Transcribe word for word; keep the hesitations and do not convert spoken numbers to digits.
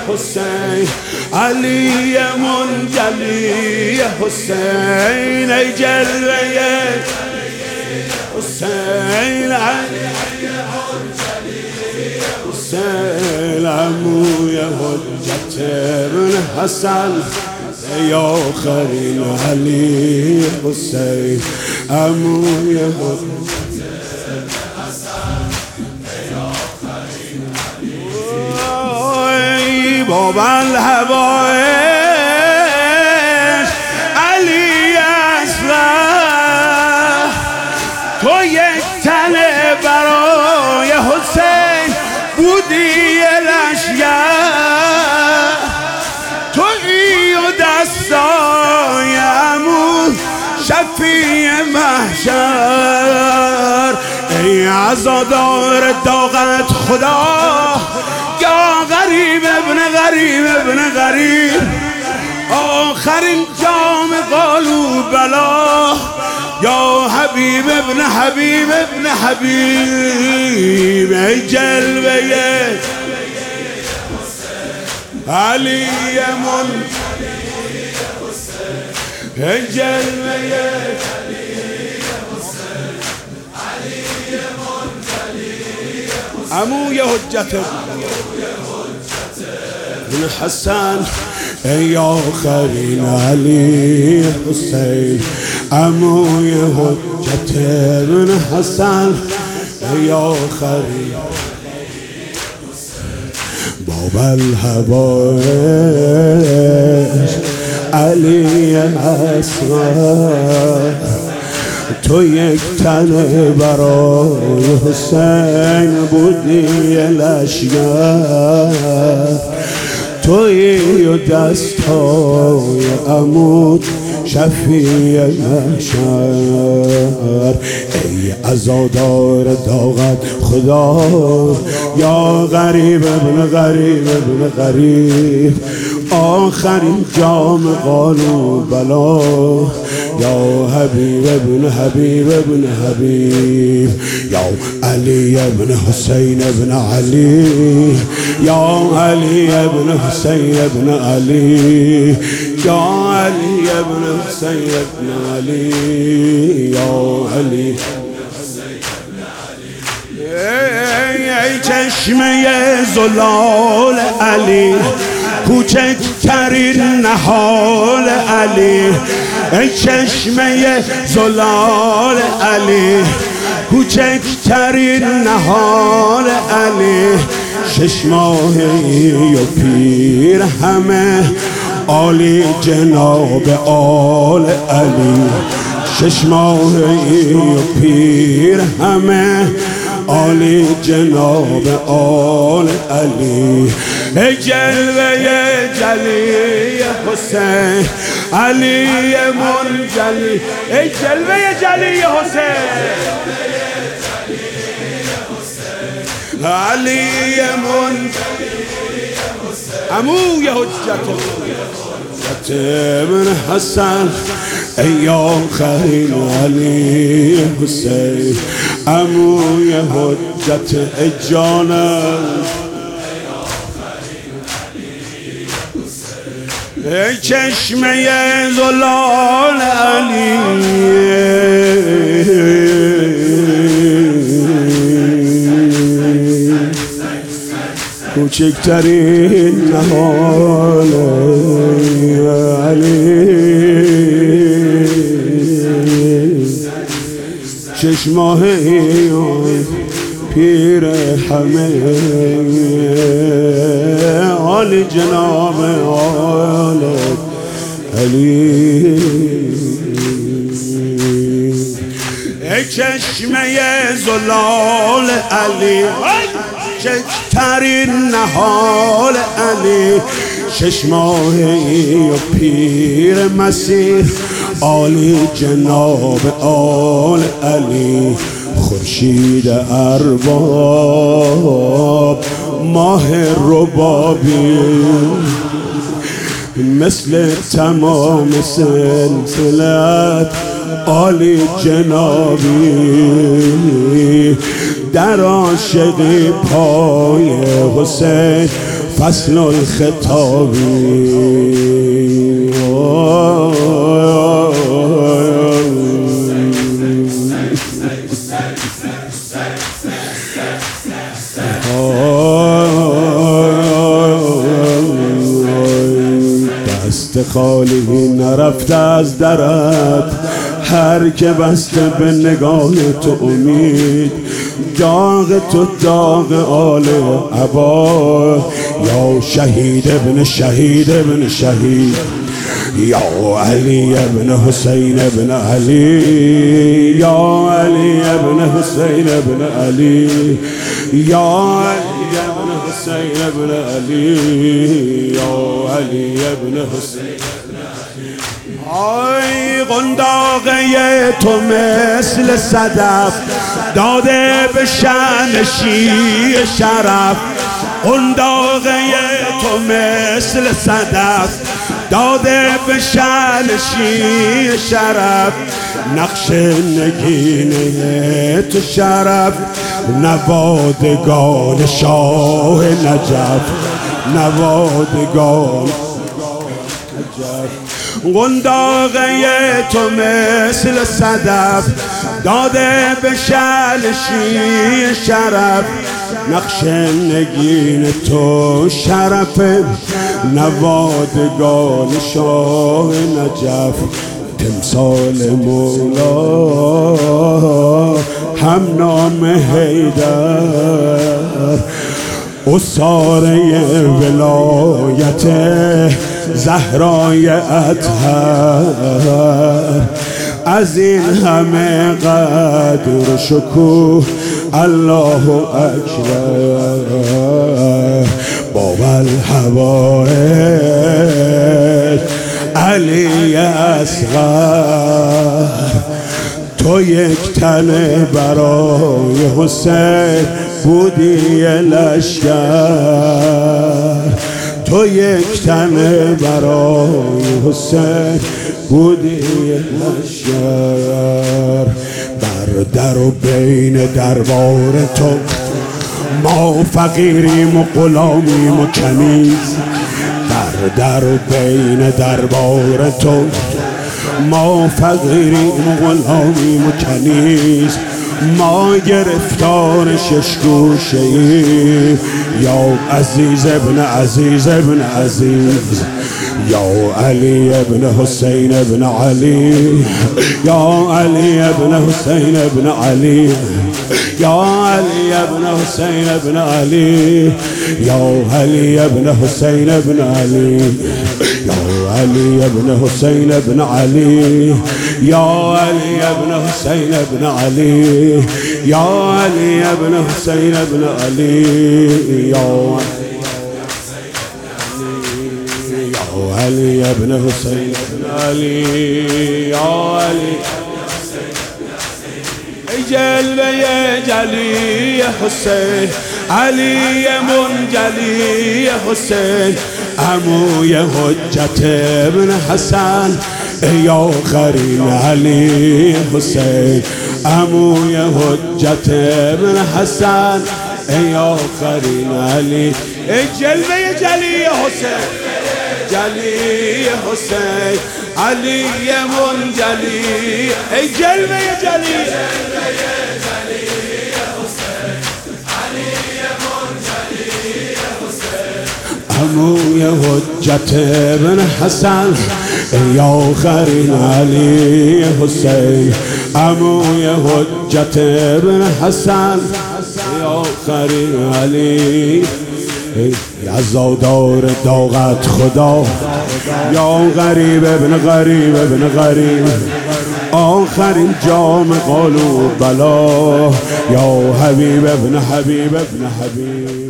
حسین، علی منجلی حسین، ای جلوه حسین، علی حسین، عموی حجت ابن حسن، ای آخرین علی حسین، عموی حجت ابن حسن، ای آخرین علی حسین. بابا الهوایش علی اصغر، تو یک تنه برای حسین بودی لشگر، تو ای و دستای عمو شفیع محشر، ای عزادار داغت خدا، یا غریب ابن غریب ابن غریب، آخرین جام قالوا بلا، یا حبیب ابن حبیب ابن حبیب، ای جلوه علی منجلی حسین، ای جلوه علی منجلی حسین، عموی حجت ابن حسن، ای آخرین علی حسین، عموی حجت ابن حسن، ای آخرین باب الهوایش علی اصغر، تو یک تنه برای حسین بودی لشگر، توی و دستای عمود شفیع محشر، ای عزادار داغت خدا، یا غریب ابن غریب ابن غریب، آخرین جام قالوا بلا، یا حبیب ابن حبیب ابن حبیب، یا علی ابن حسین ابن علی، یا علی ابن حسین ابن علی، یا علی ابن حسین ابن علی، یا علی ای چشمه زلال علی، کوچکترین نهال علی، ای چشمه زلال علی، کوچکترین نهال علی، شش ماهی و پیر همه عالی جناب آل علی، شش ماهی و پیر همه عالی جناب آل علی، ای جلوه جلی حسین، علی منجلی، ای جلوه جلی حسین، علی منجلی عموی حجت ابن حسن، ای آخرین علی حسین، عموی حجت جانم، ای چشمه زلال علی، کوچکترین نهال علی، شش ماهی پیر همه عالی جناب آل علی، ای چشمه زلال علی، کوچکترین نهال علی، شش ماهی و پیر مسیح عالی جناب آل علی، خورشید ارباب ماه ربابی، مثل تمام سلسلت عالی جنابی، در عاشقی پای حسین فصل الخطابی. دست خالی نرفته از درت، هر که بسته به نگاه تو امید. داغ تو داغ آل عبا، یا شهید ابن شهید ابن شهید، یا علی ابن حسین ابن علی، یا علی ابن حسین ابن علی، یا علی ابن حسین ابن علی، یا علی ابن حسین. آی قنداقه تو مثل صدف داده به شأن شیر شرف. قنداقه تو مثل صدف داده به شأن شیر شرف. نقش نگینه تو شرف، نوادگان شاه نجف، نوادگان نجف. قنداقه تو مثل صدف داده به شأن شیر شرف. نقش نگین تو شرف، نوادگان شاه نجف. تمثال مولا هم نام حیدر، اساره ولایت زهرای اطهر. از این همه قدر و شکوه الله اکبر. بابا الحوائج علی اصغر، تو یک تن برای حسین بودی لشکر. تو یک تن برای حسین بودی لشکر. بر در و بین دربار تو ما فقیریم و غلامیم و کنیز. بر در و بین دربار تو ما فقیریم و غلامیم و کنیز. ما گرفتار شش گوشه ای، یا عزیز ابن عزیز ابن عزیز، یا علی ابن حسین ابن علی، یا علی ابن حسین ابن علی، یا علی ابن حسین ابن علی، یا علی ابن حسین ابن علی، یا علی ابن حسین ابن علی، یا علی ابن حسین ابن علی، یا علی ابن حسین ابن علی، یا علی ابن حسین ابن علی، یا علی. ای جلوه جلی حسین، علی منجلی حسین، عموی حجت ابن حسن، ای آخرین علی حسین، عموی حجت ابن حسن، ای آخرین علی. ای جلوه جلی حسین، جلی حسین، علی منجلی، ای جلوه جلی عموی حجت ابن حسن، ای آخرین علی حسین، عموی حجت ابن حسن، ای آخرین علی. عزادار داغت خدا، یا غریب ابن غریب ابن غریب، آخرین جام قالوا بلا، یا حبیب ابن حبیب ابن حبیب.